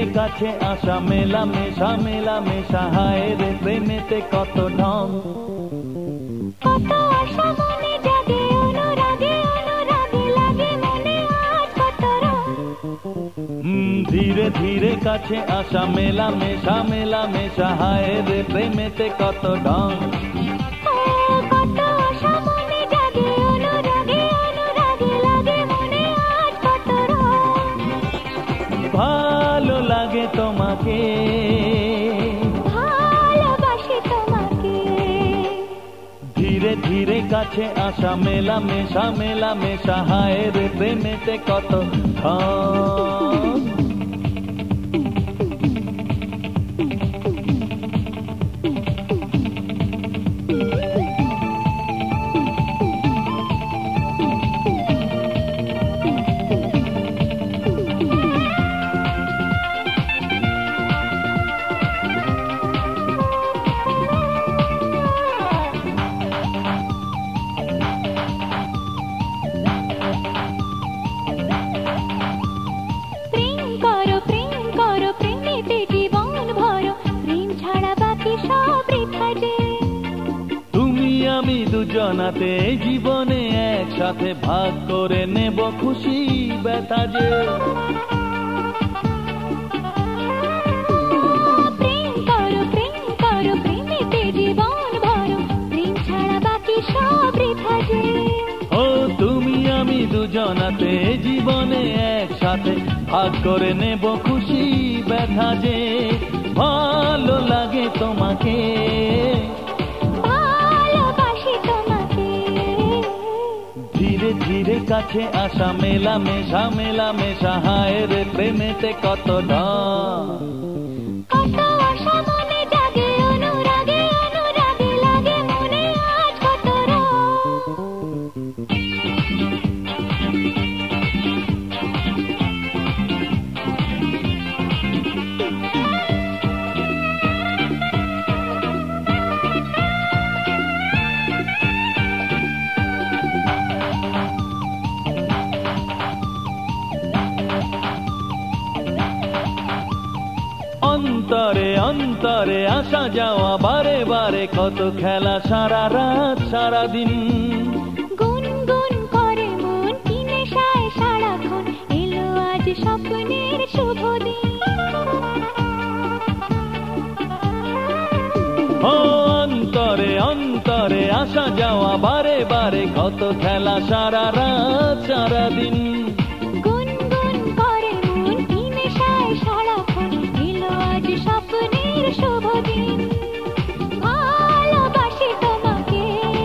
কাছে আসা মেলামেশা মেলামেশা হায় রে প্রেমেতে কত ঢং কত আশা মনে জাগে অনুরাগে অনুরাগে লাগে মনে আজ কত রং ধীরে ধীরে কাছে আসা মেলামেশা মেলামেশা হায় রে প্রেমেতে কত ঢং কত আশা মনে জাগে অনুরাগে অনুরাগে লাগে মনে আজ কত রং ভালো লাগে তোমাকে ভালোবাসি তোমাকে ধীরে ধীরে কাছে আসা মেলামেশা মেলামেশা হায় রে প্রেমেতে কত ঢং আমি দুজনাতে জীবনে একসাথে ভাগ করে নেব খুশি ব্যথা যে প্রেম করো প্রেমেতে জীবন ভরো প্রেম ছাড়া বাকি সব বৃথা যে ও তুমি আমি দুজনাতে জীবনে একসাথে ভাগ করে নেব খুশি ব্যথা যে ভালো লাগে তোমাকে ধীরে ধীরে কাছে আসা মেলামেশা মেলামেশা হায় রে প্রেমেতে কত ঢং কত আশা মনে জাগে অনুরাগে অনুরাগে লাগে মনে আজ কত রং অন্তরে অন্তরে আসা যাওয়া বারে বারে কত খেলা সারা রাত সারা দিন গুনগুন করে মন কি নেশায় সারাক্ষণ এলো আজ স্বপ্নের শুভ দিন ও অন্তরে অন্তরে আসা যাওয়া বারে বারে কত খেলা সারা রাত সারা দিন গুনগুন করে মন কি নেশায় সারাক্ষণ এলো আজ স্বপ্নের শুভ দিন ভালোবাসি তোমাকে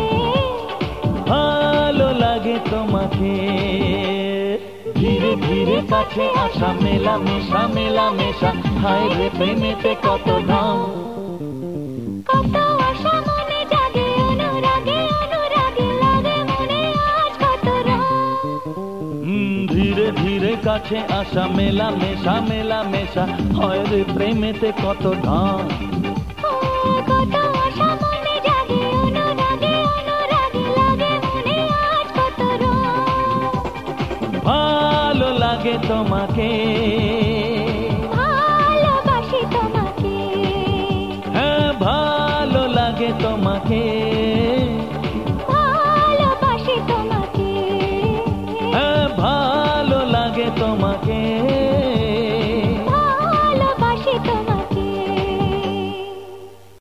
ভালো লাগে তোমাকে ধীরে ধীরে কাছে আসা মেলামেশা মেলামেশা হায় রে প্রেমেতে কত ঢং কত আশা মনে জাগে অনুরাগে অনুরাগে লাগে মনে আজ কত রং ধীরে ধীরে কাছে আসা মেলামেশা মেলামেশা হয় রে প্রেমেতে কত ঢং কত আশা মনে জাগে অনুরাগে অনুরাগে লাগে মনে আজ কত রং ভালো লাগে তোমাকে